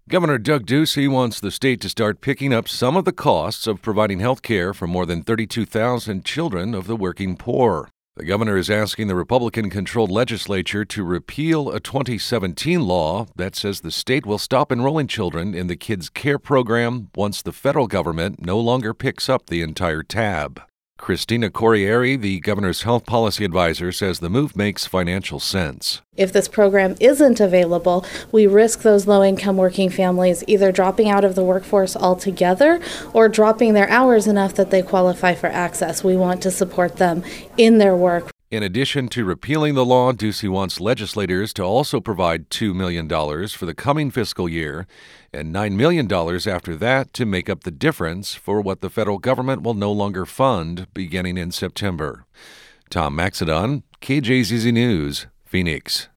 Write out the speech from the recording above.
Governor Doug Ducey wants the state to start picking up some of the costs of providing health care for more than 32,000 children of the working poor. The governor is asking the Republican-controlled legislature to repeal a 2017 law that says the state will stop enrolling children in the Kids Care program once the federal government no longer picks up the entire tab. Christina Corriere, the governor's health policy advisor, says the move makes financial sense. If this program isn't available, we risk those low-income working families either dropping out of the workforce altogether or dropping their hours enough that they qualify for access. We want to support them in their work. In addition to repealing the law, Ducey wants legislators to also provide $2 million for the coming fiscal year and $9 million after that to make up the difference for what the federal government will no longer fund beginning in September. Tom Maxedon, KJZZ News, Phoenix.